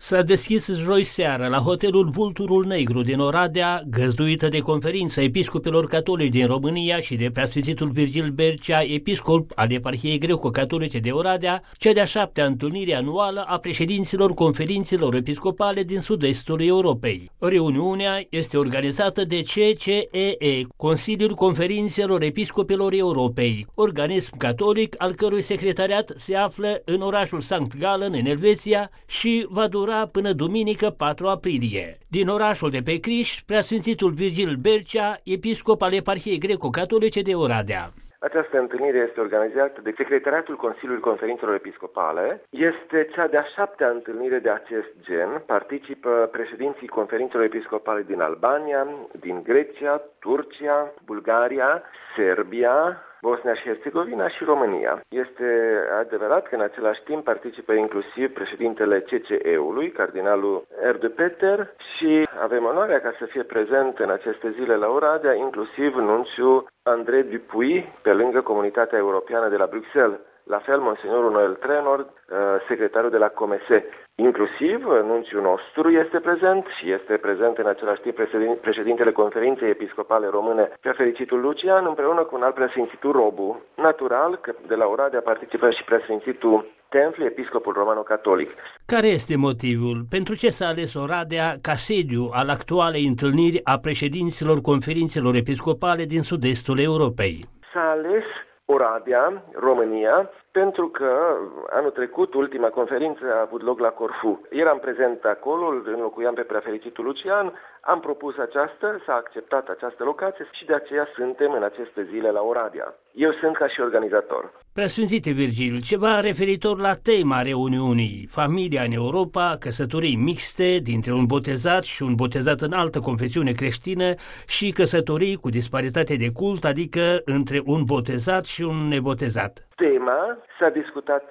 S-a deschis joi seară la hotelul Vulturul Negru din Oradea, găzduită de Conferința Episcopilor Catolici din România și de Preasfințitul Virgil Bercea, episcop al Eparhiei Greco-Catolice de Oradea, cea de-a 7-a întâlnire anuală a președinților conferințelor episcopale din sud-estul Europei. Reuniunea este organizată de CCEE, Consiliul Conferințelor Episcopilor Europei, organism catolic al cărui secretariat se află în orașul Sankt Gallen, în Elveția, și va dura până duminică 4 aprilie. Din orașul de pe Criș, Preasfințitul Virgil Bercea, episcop al Eparhiei Greco-Catolice de Oradea. Această întâlnire este organizată de Secretariatul Consiliului Conferințelor Episcopale. Este cea de-a 7-a întâlnire de acest gen. Participă președinții conferințelor episcopale din Albania, din Grecia, Turcia, Bulgaria, Serbia, Bosnia și Herțegovina și România. Este adevărat că în același timp participă inclusiv președintele CCE-ului, cardinalul Erdo Peter, și avem onoarea ca să fie prezent în aceste zile la Oradea, inclusiv nunțiul André Dupuy, pe lângă Comunitatea Europeană de la Bruxelles. La fel, Monsignorul Noel Trenor, secretarul de la Comese. Inclusiv, nunțiul nostru este prezent și este prezent în același timp președintele Conferinței Episcopale Române, Preafericitul Lucian, împreună cu un alt Preasfințitul Robu. Natural că de la Oradea participă și Preasfințitul Tenfli, episcopul romano-catolic. Care este motivul? Pentru ce s-a ales Oradea ca sediu al actualei întâlniri a președinților conferințelor episcopale din sud-estul Europei? S-a ales Oradea, România, pentru că anul trecut, ultima conferință a avut loc la Corfu. Eram prezent acolo, îl înlocuiam pe Preafericitul Lucian, am propus aceasta, s-a acceptat această locație și de aceea suntem în aceste zile la Oradea. Eu sunt ca și organizator. Preasfințite Virgil, ceva referitor la tema reuniunii, familia în Europa, căsătorii mixte dintre un botezat și un botezat în altă confesiune creștină și căsătorii cu disparitate de cult, adică între un botezat și un nebotezat. Tema s-a discutat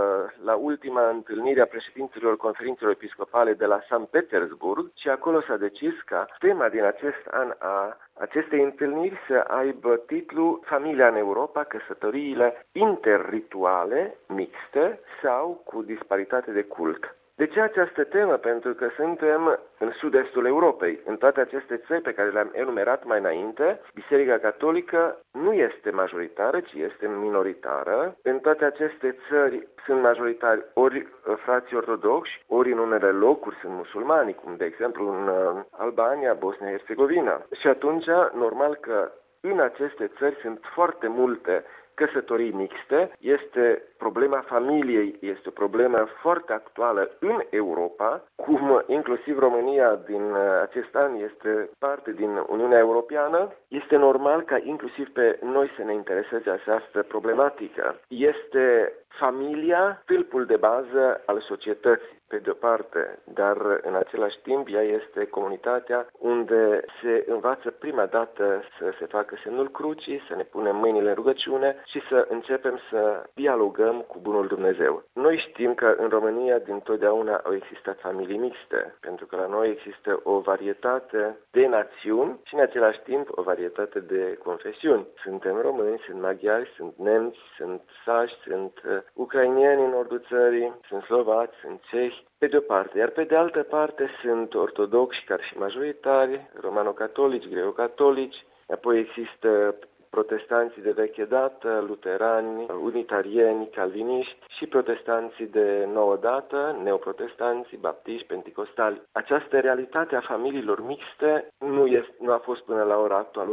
la ultima întâlnire a președinților conferințelor episcopale de la Sankt Petersburg și acolo s-a decis ca tema din acest an a acestei întâlniri să aibă titlul Familia în Europa, căsătoriile interrituale, mixte sau cu disparitate de cult. De ce această temă? Pentru că suntem în sud-estul Europei. În toate aceste țări pe care le-am enumerat mai înainte, Biserica Catolică nu este majoritară, ci este minoritară. În toate aceste țări sunt majoritari ori frații ortodoxi, ori în unele locuri sunt musulmani, cum de exemplu în Albania, Bosnia-Herzegovina. Și atunci, normal că în aceste țări sunt foarte multe căsătorii mixte, este problema familiei, este o problemă foarte actuală în Europa, cum inclusiv România din acest an este parte din Uniunea Europeană, este normal ca inclusiv pe noi să ne intereseze această problematică. Este familia stâlpul de bază al societății, pe de-o parte, dar în același timp ea este comunitatea unde se învață prima dată să se facă semnul crucii, să ne punem mâinile în rugăciune și să începem să dialogăm cu Bunul Dumnezeu. Noi știm că în România dintotdeauna au existat familii mixte, pentru că la noi există o varietate de națiuni și în același timp o varietate de confesiuni. Suntem români, sunt maghiari, sunt nemți, sunt sași, sunt ucrainieni în nordul țării, sunt slovaci, sunt cehi, pe de o parte, iar pe de altă parte sunt ortodoxi care și majoritari, romano-catolici, greco-catolici, apoi există protestanții de veche dată, luterani, unitarieni, calviniști și protestanții de nouă dată, neoprotestanții, baptiști, penticostali. Această realitate a familiilor mixte nu a fost până la ora actuală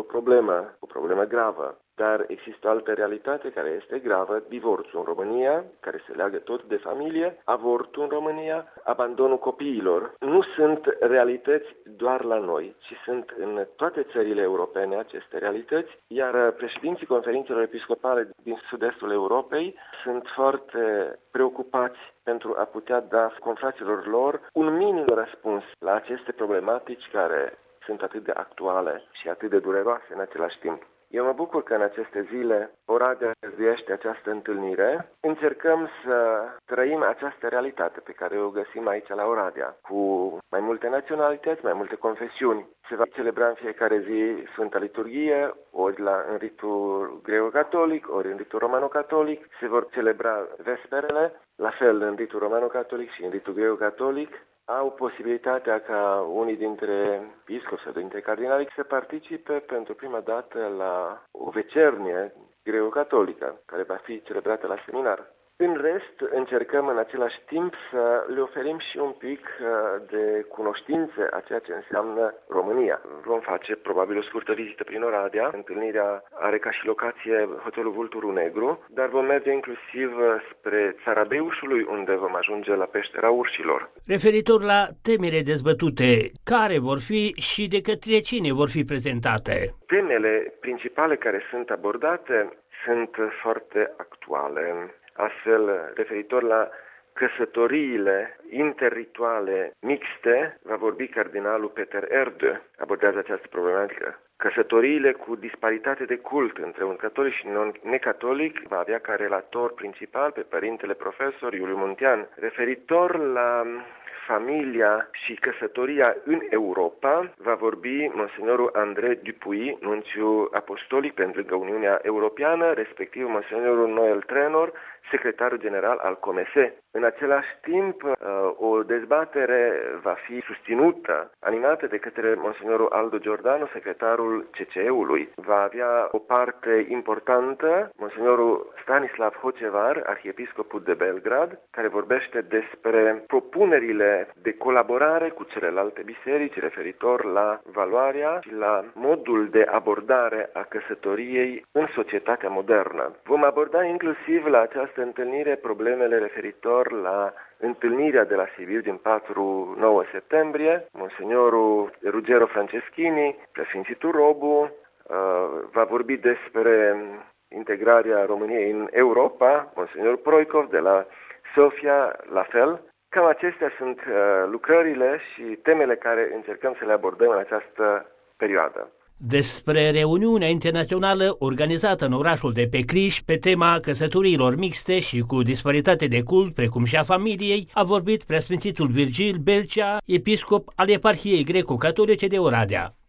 o problemă gravă. Dar există o altă realitate care este gravă, divorțul în România, care se leagă tot de familie, avortul în România, abandonul copiilor. Nu sunt realități doar la noi, ci sunt în toate țările europene aceste realități, iar președinții conferințelor episcopale din sud-estul Europei sunt foarte preocupați pentru a putea da confraților lor un minim răspuns la aceste problematici care sunt atât de actuale și atât de dureroase în același timp. Eu mă bucur că în aceste zile Oradea găzduiește această întâlnire. Încercăm să trăim această realitate pe care o găsim aici la Oradea, cu mai multe naționalități, mai multe confesiuni. Se va celebra în fiecare zi Sfânta Liturghie, ori în ritul greco-catolic, ori în ritul romano-catolic. Se vor celebra vesperele, la fel în ritul romano-catolic și în ritul greco-catolic. Au posibilitatea ca unii dintre episcopi sau dintre cardinali să participe pentru prima dată la o vecernie greco-catolică, care va fi celebrată la seminar. În rest, încercăm în același timp să le oferim și un pic de cunoștințe a ceea ce înseamnă România. Vom face probabil o scurtă vizită prin Oradea. Întâlnirea are ca și locație hotelul Vulturul Negru, dar vom merge inclusiv spre Țara Beușului, unde vom ajunge la Peștera Urșilor. Referitor la temele dezbătute, care vor fi și de către cine vor fi prezentate? Temele principale care sunt abordate sunt foarte actuale. Astfel, referitor la căsătoriile interrituale mixte, va vorbi cardinalul Peter Erdő, abordează această problematică. Căsătoriile cu disparitate de cult între un catolic și un necatolic va avea ca relator principal pe părintele profesor Iuliu Muntean. Referitor la familia și căsătoria în Europa, va vorbi monsignorul André Dupuy, nunțiu apostolic pentru Uniunea Europeană, respectiv monsignorul Noel Trenor, secretarul general al COMESE. În același timp, o dezbatere va fi susținută, animată de către monsignorul Aldo Giordano, secretarul CCE-ului. Va avea o parte importantă, monsignorul Stanislav Hocevar, arhiepiscopul de Belgrad, care vorbește despre propunerile de colaborare cu celelalte biserici referitor la valoarea și la modul de abordare a căsătoriei în societatea modernă. Vom aborda inclusiv la această întâlnire problemele referitor la întâlnirea de la Sibiu din 4-9 septembrie. Monsignorul Ruggero Franceschini, preasfințitul Robu, va vorbi despre integrarea României în Europa, monsignorul Proikov de la Sofia, la fel. Cam acestea sunt lucrările și temele care încercăm să le abordăm în această perioadă. Despre reuniunea internațională organizată în orașul de pe Criș pe tema căsătoriilor mixte și cu disparitate de cult, precum și a familiei, a vorbit preasfințitul Virgil Bercea, episcop al eparhiei greco-catolice de Oradea.